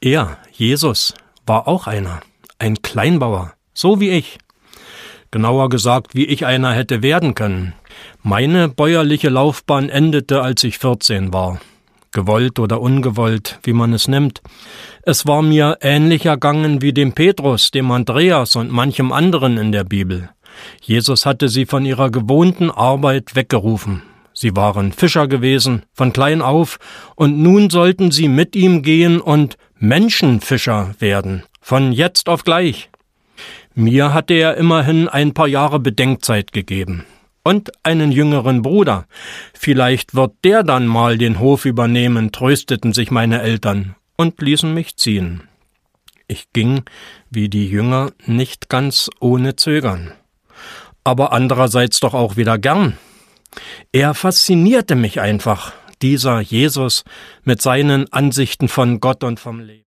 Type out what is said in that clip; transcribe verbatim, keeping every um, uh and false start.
Er, Jesus, war auch einer, ein Kleinbauer, so wie ich. Genauer gesagt, wie ich einer hätte werden können. Meine bäuerliche Laufbahn endete, als ich vierzehn war. Gewollt oder ungewollt, wie man es nimmt. Es war mir ähnlich ergangen wie dem Petrus, dem Andreas und manchem anderen in der Bibel. Jesus hatte sie von ihrer gewohnten Arbeit weggerufen. Sie waren Fischer gewesen, von klein auf, und nun sollten sie mit ihm gehen und Menschenfischer werden, von jetzt auf gleich. Mir hatte er immerhin ein paar Jahre Bedenkzeit gegeben. Und einen jüngeren Bruder. Vielleicht wird der dann mal den Hof übernehmen, trösteten sich meine Eltern und ließen mich ziehen. Ich ging, wie die Jünger, nicht ganz ohne Zögern. Aber andererseits doch auch wieder gern. Er faszinierte mich einfach, dieser Jesus, mit seinen Ansichten von Gott und vom Leben.